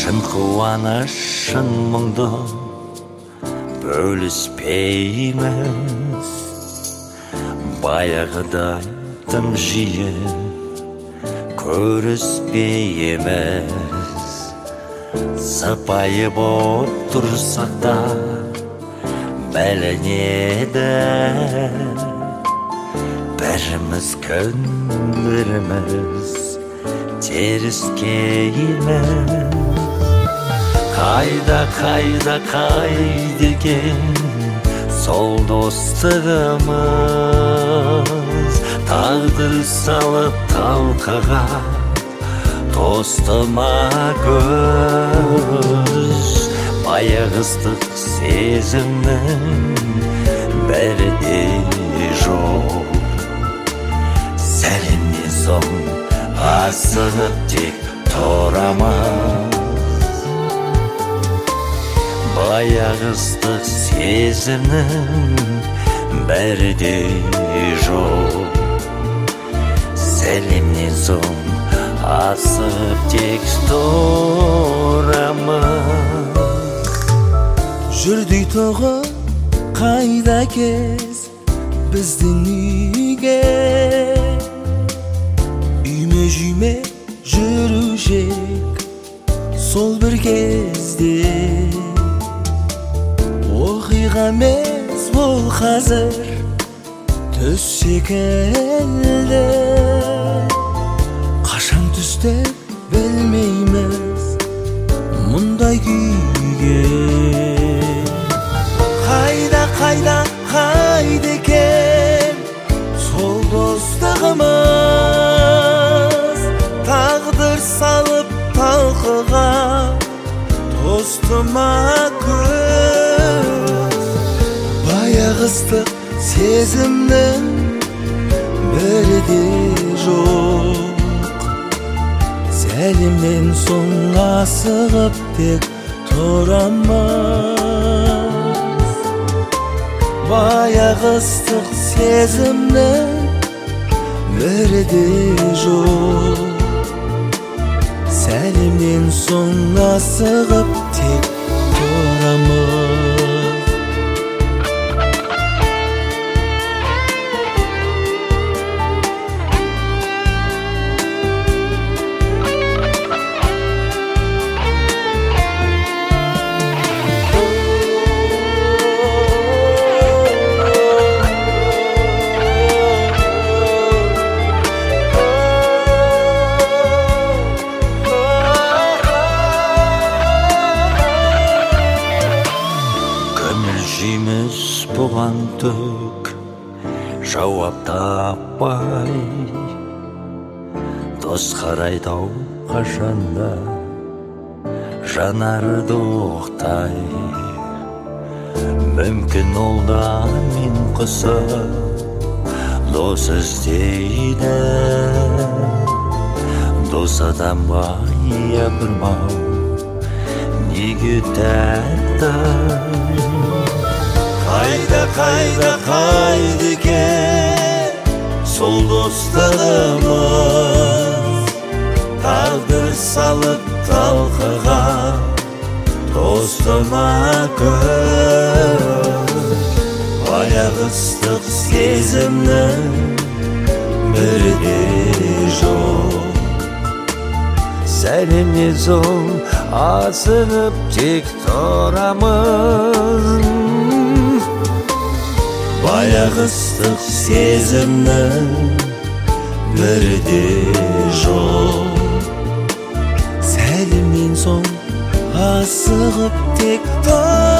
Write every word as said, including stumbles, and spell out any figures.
шын қуаныш шын мұңды бөліспейміз, баяғыдай тым жиі көріспейміз. Сыпайы боп тұрсақ та білінеді, біріміз күн біріміз теріскейміз. Қайда, қайда, қайда екен сол достығымыз, тағдыр салып талқыға тостыма көз. Баяғыстық сезімнің бәрі де жоқ, сәлемнен соң асығып тек тұрамыз. Баяғыстық сезімнің бәрі де жоқ, сәлемнен соң асығып тек тұрамыз. Жүрдей тоғы қайда кез біздің үйге, үйме-жүйме жүрушек сол бір кезде. Оқиға емес ол қазір түс секілді, қашан түсті білмейміз мұндай күйге. Қайда, қайда, қайда екен сол достығымыз, тағдыр салып талқыға тостыма көз. Баяғыстық сезімнің бірі де жоқ, сәлемнен соң асығып тек тұрамыз. Баяғыстық сезімнің бірі де жоқ, сәлемнен соң асығып тек тұрамыз. Жеміс бұған түк жауап таппай, дос қарайды-ау қашанда жанары доқтай. Мүмкін ол да мен құсы дос іздейді, дос адамға япырмау неге тәтті. Қайда, қайда, қайда екен сол достығымыз, тағдыр салып талқыға тостыма көз. Баяғыстық сезімнің бірі де жоқ, сәлемнен соң асығып тек тұрамыз. Баяғыстық сезімнің бірі де жоқ, сәлемнен соң асығып тек тұрамыз.